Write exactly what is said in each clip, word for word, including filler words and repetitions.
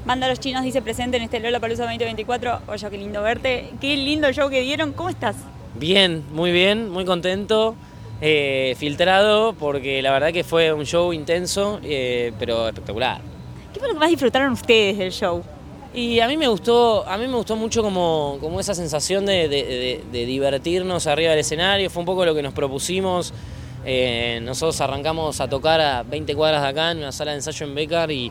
Banda Los Chinos dice presente en este Lollapalooza veinte veinticuatro. Oye, qué lindo verte. Qué lindo show que dieron. ¿Cómo estás? Bien, muy bien, muy contento. Eh, filtrado porque la verdad que fue un show intenso, eh, pero espectacular. ¿Qué fue lo que más disfrutaron ustedes del show? Y a mí me gustó, a mí me gustó mucho como, como esa sensación de, de, de, de divertirnos arriba del escenario. Fue un poco lo que nos propusimos. Eh, nosotros arrancamos a tocar a veinte cuadras de acá en una sala de ensayo en Bécar y,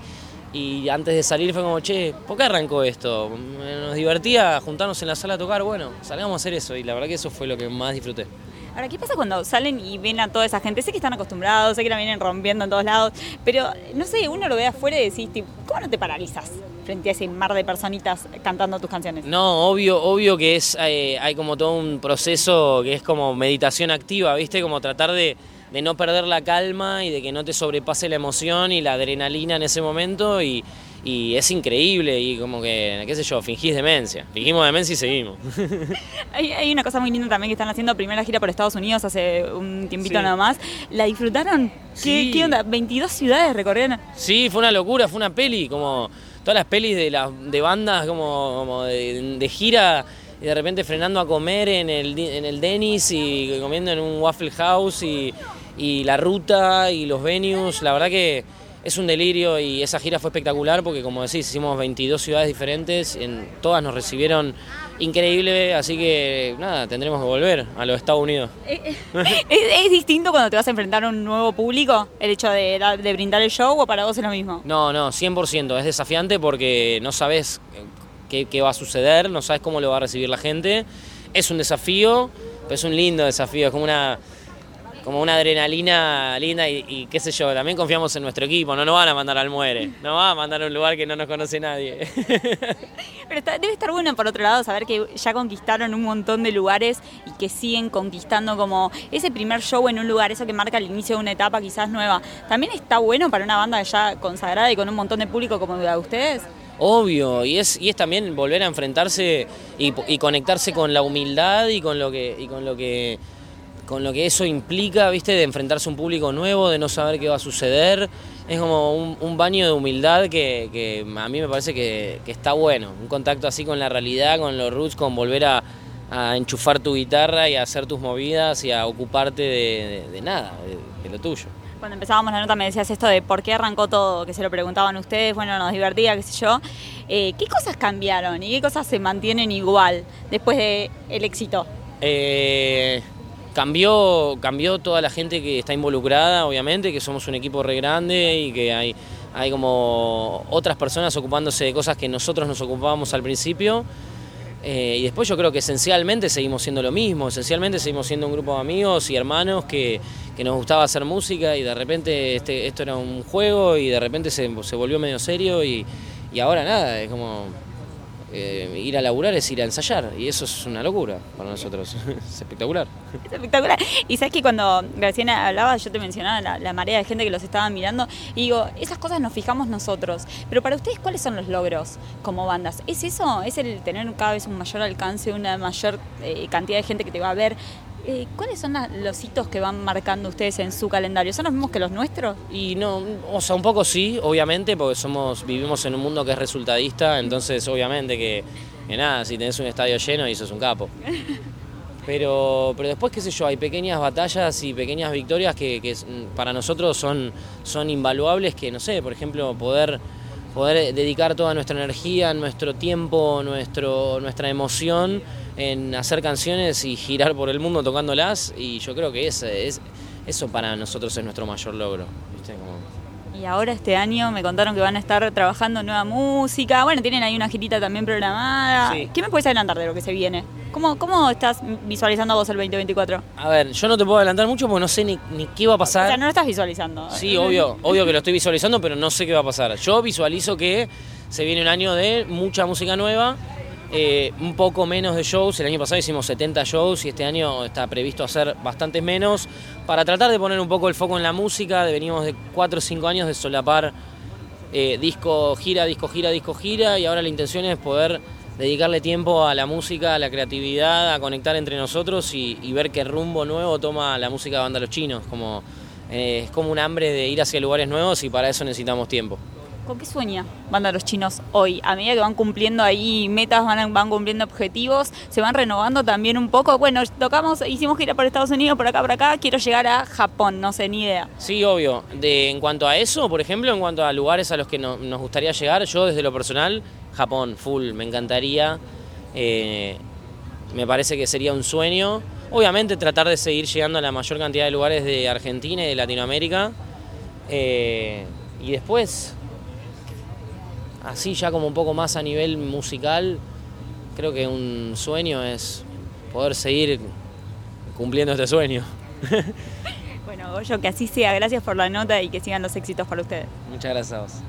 y antes de salir fue como, che, ¿por qué arrancó esto? Nos divertía juntarnos en la sala a tocar, bueno, salgamos a hacer eso y la verdad que eso fue lo que más disfruté. Ahora, ¿qué pasa cuando salen y ven a toda esa gente? Sé que están acostumbrados, sé que la vienen rompiendo en todos lados, pero no sé, uno lo ve afuera y decís, tipo, ¿cómo no te paralizas frente a ese mar de personitas cantando tus canciones? No, obvio, obvio que es eh, hay como todo un proceso que es como meditación activa, ¿viste? Como tratar de, de no perder la calma y de que no te sobrepase la emoción y la adrenalina en ese momento y, y es increíble y como que, qué sé yo, fingís demencia. Fingimos demencia y seguimos. Hay, hay una cosa muy linda también que están haciendo primera gira por Estados Unidos hace un tiempito Sí. nada más. ¿La disfrutaron? Sí. ¿Qué, ¿Qué onda? ¿veintidós ciudades recorrieron? Sí, fue una locura, fue una peli, como todas las pelis de, las de bandas como, como de, de gira y de repente frenando a comer en el, en el Denny's y comiendo en un Waffle House y, y la ruta y los venues, la verdad que es un delirio y esa gira fue espectacular porque como decís, hicimos veintidós ciudades diferentes, en todas nos recibieron increíble, así que nada, tendremos que volver a los Estados Unidos. ¿Es, es distinto cuando te vas a enfrentar a un nuevo público, el hecho de, de brindar el show, o para vos es lo mismo? No, no, cien por ciento, es desafiante porque no sabes qué, qué va a suceder, no sabes cómo lo va a recibir la gente, es un desafío, pero es un lindo desafío, es como una... como una adrenalina linda y, y qué sé yo, también confiamos en nuestro equipo, no nos van a mandar al muere, no van a mandar a un lugar que no nos conoce nadie. Pero está, debe estar bueno por otro lado saber que ya conquistaron un montón de lugares y que siguen conquistando como ese primer show en un lugar, eso que marca el inicio de una etapa quizás nueva. ¿También está bueno para una banda ya consagrada y con un montón de público como la de ustedes? Obvio, y es, y es también volver a enfrentarse y, y conectarse con la humildad y con lo que... Y con lo que con lo que eso implica, ¿viste? De enfrentarse a un público nuevo, de no saber qué va a suceder. Es como un, un baño de humildad que, que a mí me parece que, que está bueno. Un contacto así con la realidad, con los roots, con volver a, a enchufar tu guitarra y a hacer tus movidas y a ocuparte de, de, de nada, de, de lo tuyo. Cuando empezábamos la nota me decías esto de por qué arrancó todo, que se lo preguntaban ustedes, bueno, nos divertía, qué sé yo. Eh, ¿Qué cosas cambiaron y qué cosas se mantienen igual después del éxito? Eh... Cambió, cambió toda la gente que está involucrada, obviamente, que somos un equipo re grande y que hay, hay como otras personas ocupándose de cosas que nosotros nos ocupábamos al principio. Eh, y después yo creo que esencialmente seguimos siendo lo mismo, esencialmente seguimos siendo un grupo de amigos y hermanos que, que nos gustaba hacer música y de repente este, esto era un juego y de repente se, se volvió medio serio y, y ahora nada, es como... Eh, ir a laburar es ir a ensayar y eso es una locura para nosotros, es espectacular. Es espectacular. Y sabes que cuando recién hablabas yo te mencionaba la, la marea de gente que los estaba mirando y digo, esas cosas nos fijamos nosotros, pero para ustedes ¿cuáles son los logros como bandas? ¿Es eso? ¿Es el tener cada vez un mayor alcance, una mayor eh, cantidad de gente que te va a ver? Eh, ¿Cuáles son la, los hitos que van marcando ustedes en su calendario? ¿Son los mismos que los nuestros? Y no, o sea, un poco sí, obviamente, porque somos vivimos en un mundo que es resultadista, entonces obviamente que, que nada, si tenés un estadio lleno y sos un capo. Pero, pero después, qué sé yo, hay pequeñas batallas y pequeñas victorias que, que para nosotros son, son invaluables, que no sé, por ejemplo, poder... poder dedicar toda nuestra energía, nuestro tiempo, nuestro, nuestra emoción en hacer canciones y girar por el mundo tocándolas y yo creo que es, es, eso para nosotros es nuestro mayor logro, ¿viste? Como... Y ahora este año me contaron que van a estar trabajando en nueva música, bueno, tienen ahí una girita también programada. Sí. ¿Qué me puedes adelantar de lo que se viene? ¿Cómo, cómo estás visualizando vos el veinte veinticuatro? A ver, yo no te puedo adelantar mucho porque no sé ni, ni qué va a pasar. O sea, no lo estás visualizando. Sí, obvio, obvio que lo estoy visualizando, pero no sé qué va a pasar. Yo visualizo que se viene un año de mucha música nueva, eh, un poco menos de shows. El año pasado hicimos setenta shows y este año está previsto hacer bastantes menos para tratar de poner un poco el foco en la música. Venimos de cuatro o cinco años de solapar eh, disco, gira, disco, gira, disco, gira y ahora la intención es poder dedicarle tiempo a la música, a la creatividad, a conectar entre nosotros y, y ver qué rumbo nuevo toma la música de Banda Los Chinos. Como, eh, es como un hambre de ir hacia lugares nuevos y para eso necesitamos tiempo. ¿Con qué sueña Banda Los Chinos hoy? A medida que van cumpliendo ahí metas, van, van cumpliendo objetivos, se van renovando también un poco. Bueno, tocamos, hicimos gira por Estados Unidos, por acá, por acá, quiero llegar a Japón, no sé, ni idea. Sí, obvio. De, en cuanto a eso, por ejemplo, en cuanto a lugares a los que no, nos gustaría llegar, yo desde lo personal, Japón, full, me encantaría. Eh, me parece que sería un sueño. Obviamente tratar de seguir llegando a la mayor cantidad de lugares de Argentina y de Latinoamérica. Eh, y después... Así ya como un poco más a nivel musical, creo que un sueño es poder seguir cumpliendo este sueño. Bueno, Goyo, que así sea. Gracias por la nota y que sigan los éxitos para ustedes. Muchas gracias a vos.